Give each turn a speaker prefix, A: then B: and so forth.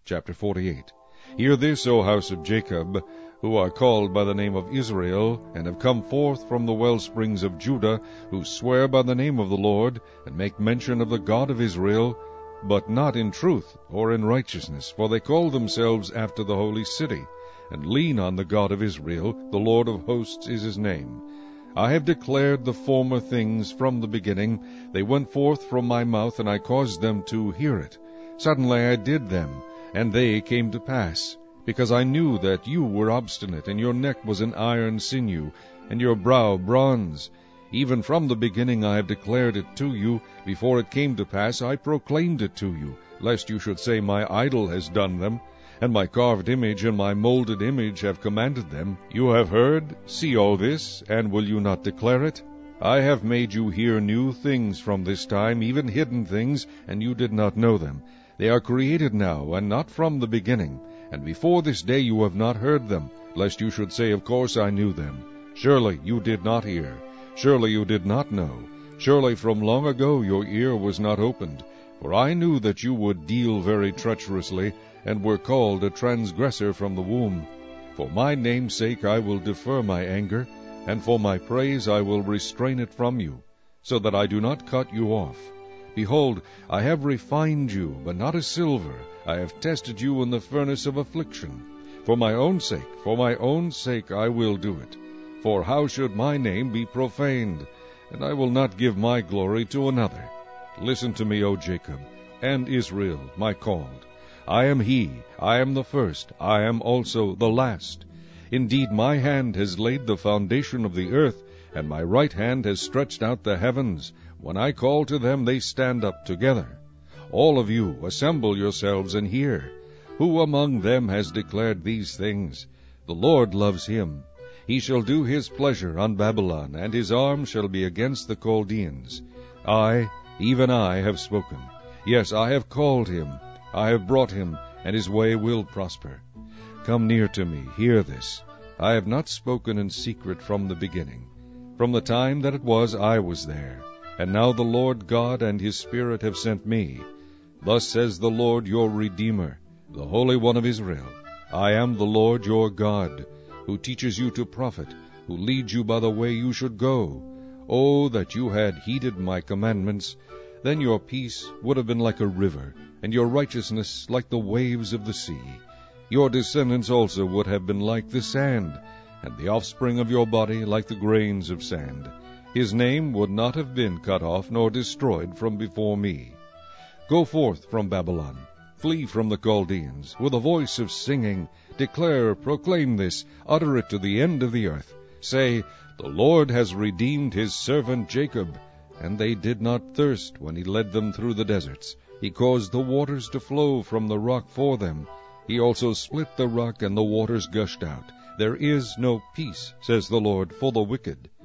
A: Chapter 48. Hear this, O house of Jacob, who are called by the name of Israel, and have come forth from the wellsprings of Judah, who swear by the name of the Lord, and make mention of the God of Israel, but not in truth or in righteousness, for they call themselves after the holy city, and lean on the God of Israel. The Lord of hosts is his name. I have declared the former things from the beginning. They went forth from my mouth, and I caused them to hear it. Suddenly I did them, and they came to pass, because I knew that you were obstinate, and your neck was an iron sinew, and your brow bronze. Even from the beginning I have declared it to you. Before it came to pass I proclaimed it to you, lest you should say, My idol has done them, and my carved image and my molded image have commanded them. You have heard, see all this, and will you not declare it? I have made you hear new things from this time, even hidden things, and you did not know them. They are created now, and not from the beginning. And before this day you have not heard them, lest you should say, Of course I knew them. Surely you did not hear. Surely you did not know. Surely from long ago your ear was not opened. For I knew that you would deal very treacherously, and were called a transgressor from the womb. For my name's sake I will defer my anger, and for my praise I will restrain it from you, so that I do not cut you off. Behold, I have refined you, but not as silver. I have tested you in the furnace of affliction. For my own sake I will do it. For how should my name be profaned? And I will not give my glory to another. Listen to me, O Jacob, and Israel, my called. I am he, I am the first, I am also the last. Indeed, my hand has laid the foundation of the earth, and my right hand has stretched out the heavens. When I call to them, they stand up together. All of you, assemble yourselves and hear. Who among them has declared these things? The Lord loves him. He shall do his pleasure on Babylon, and his arm shall be against the Chaldeans. I, even I, have spoken. Yes, I have called him. I have brought him, and his way will prosper. Come near to me, hear this. I have not spoken in secret from the beginning. From the time that it was, I was there. And now the Lord God and his Spirit have sent me. Thus says the Lord your Redeemer, the Holy One of Israel. I am the Lord your God, who teaches you to profit, who leads you by the way you should go. Oh, that you had heeded my commandments! Then your peace would have been like a river, and your righteousness like the waves of the sea. Your descendants also would have been like the sand, and the offspring of your body like the grains of sand. His name would not have been cut off nor destroyed from before me. Go forth from Babylon, flee from the Chaldeans, with a voice of singing. Declare, proclaim this, utter it to the end of the earth. Say, The Lord has redeemed his servant Jacob. And they did not thirst when he led them through the deserts. He caused the waters to flow from the rock for them. He also split the rock, and the waters gushed out. There is no peace, says the Lord, for the wicked.